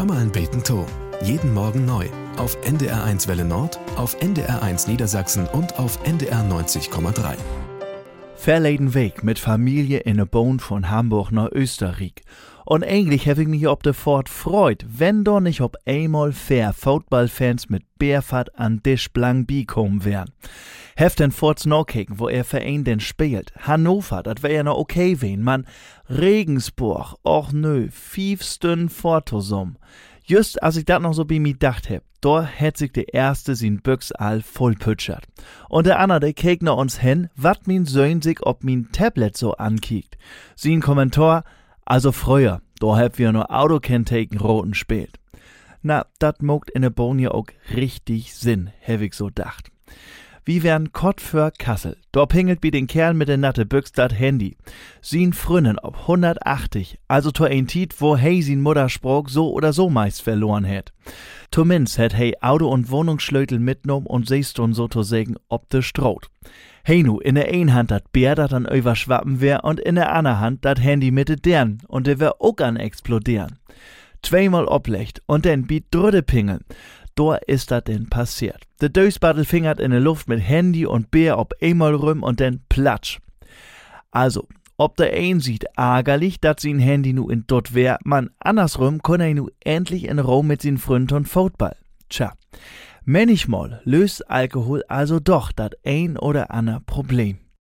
Hör mal ein Beten to. Jeden Morgen neu. Auf NDR1 Welle Nord, auf NDR1 Niedersachsen und auf NDR 90,3. Verleden Weg mit Familie in a Boon von Hamburg nach Österreich. Und eigentlich habe ich mich ob de Fort freut, wenn doch nicht ob einmal fair Footballfans mit Bärfahrt an Tisch blank bikommen wären. Heft den Forts noch kicken, wo Verein denn spielt. Hannover, dat wär ja noch okay wen, man. Regensburg, och nö, 5 Stunden Fortosum. Just als ich dat noch so bei mir dacht heb, da hätt sich der Erste sin Büchs all vollpütschert. Und der andere, der kek nach uns hin, wat min Söhn sich ob min Tablet so ankiekt. Sin Kommentar, also früher, da hab wir nur Autokenntaken roten spielt. Na, dat mogt in der Bohn ja auch richtig Sinn, hab ich so dacht. Wie wären Kott für Kassel. Da pingelt bi den Kerl mit der natte Büchs dat Handy. Sin Frünnen ob 180, also to ein Tiet, wo hey sin Muttersprach so oder so meist verloren hätt. Zumindest hätt hey Auto- und Wohnungsschlötel mitnommen und sehst und so to sägen ob de Stroht. Hey nu, in der einen Hand dat Bär dat an überschwappen wär und in der anderen Hand dat Handy mit de dern und der wär auch an explodieren. Zweimal oblecht und dann bi drüde pingeln. Da ist das denn passiert. Der Dösbattel fingert in der Luft mit Handy und Bär ob einmal rum und dann platsch. Also, ob der ein sieht ärgerlich, dass sein Handy nu in dort wär, man andersrum kann er nu endlich in Raum mit sin Freunden und Football. Tja, manchmal löst Alkohol also doch das ein oder andere Problem.